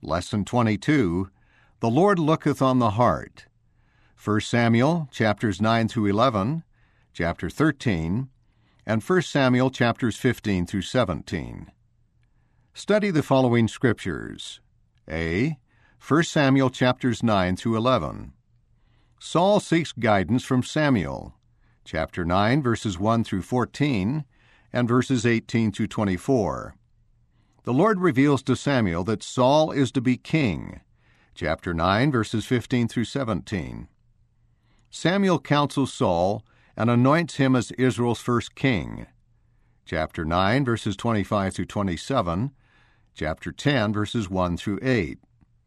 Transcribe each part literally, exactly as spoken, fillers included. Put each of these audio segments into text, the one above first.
Lesson twenty-two, The Lord Looketh on the Heart. First Samuel chapters nine through eleven, chapter thirteen, and First Samuel chapters fifteen through seventeen. Study the following scriptures. A. First Samuel chapters nine through eleven. Saul seeks guidance from Samuel. Chapter nine, verses one through fourteen, and verses eighteen through twenty-four. The Lord reveals to Samuel that Saul is to be king. Chapter nine, verses fifteen through seventeen. Samuel counsels Saul and anoints him as Israel's first king. Chapter nine, verses twenty-five through twenty-seven. Chapter ten, verses one through eight.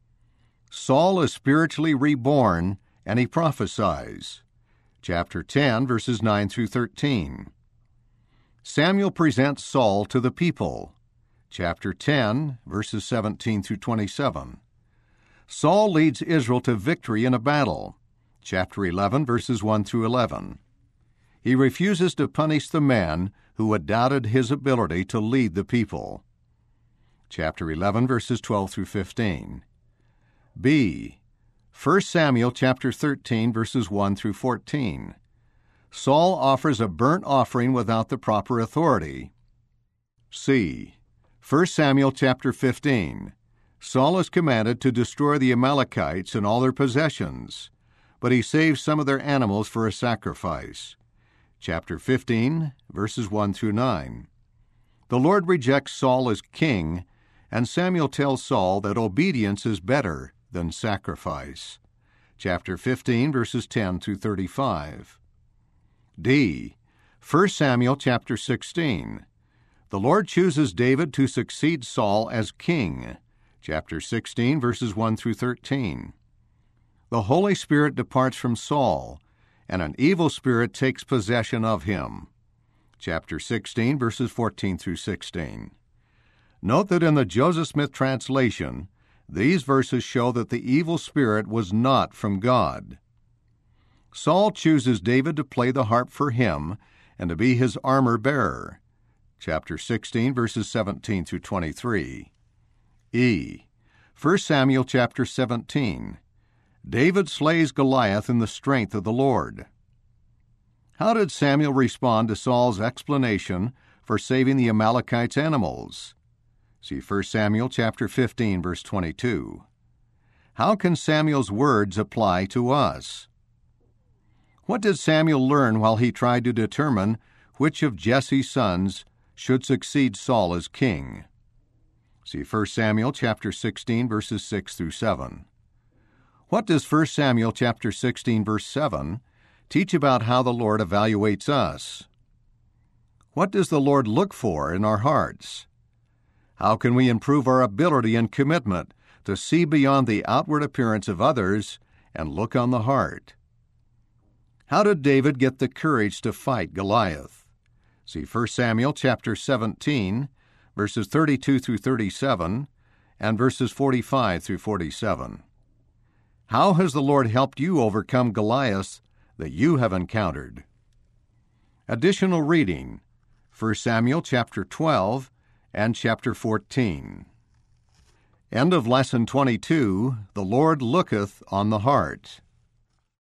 Saul is spiritually reborn, and he prophesies. Chapter ten, verses nine through thirteen. Samuel presents Saul to the people. Chapter ten, verses seventeen through twenty-seven. Saul leads Israel to victory in a battle. Chapter eleven, verses one through eleven. He refuses to punish the man who had doubted his ability to lead the people. Chapter eleven, verses twelve through fifteen. B. First Samuel chapter thirteen, verses one through fourteen. Saul offers a burnt offering without the proper authority. C. First Samuel chapter fifteen. Saul is commanded to destroy the Amalekites and all their possessions, but he saves some of their animals for a sacrifice. Chapter fifteen, verses one through nine. The Lord rejects Saul as king, and Samuel tells Saul that obedience is better than sacrifice. Chapter fifteen, verses ten through thirty-five. D. First Samuel chapter sixteen. The Lord chooses David to succeed Saul as king. Chapter sixteen, verses one through thirteen. The Holy Spirit departs from Saul, and an evil spirit takes possession of him. Chapter sixteen, verses fourteen through sixteen. Note that in the Joseph Smith translation, these verses show that the evil spirit was not from God. Saul chooses David to play the harp for him and to be his armor-bearer. Chapter sixteen, verses seventeen through twenty-three. E. First Samuel chapter seventeen. David slays Goliath in the strength of the Lord. How did Samuel respond to Saul's explanation for saving the Amalekites' animals? See First Samuel chapter fifteen, verse twenty-two. How can Samuel's words apply to us? What did Samuel learn while he tried to determine which of Jesse's sons should succeed Saul as king? See First Samuel chapter sixteen, verses six through seven. What does First Samuel chapter sixteen, verse seven teach about how the Lord evaluates us? What does the Lord look for in our hearts? How can we improve our ability and commitment to see beyond the outward appearance of others and look on the heart? How did David get the courage to fight Goliath? See First Samuel chapter seventeen, verses thirty-two through thirty-seven, and verses forty-five through forty-seven. How has the Lord helped you overcome Goliaths that you have encountered? Additional reading, First Samuel chapter twelve and chapter fourteen. End of Lesson twenty-two, The Lord Looketh on the Heart.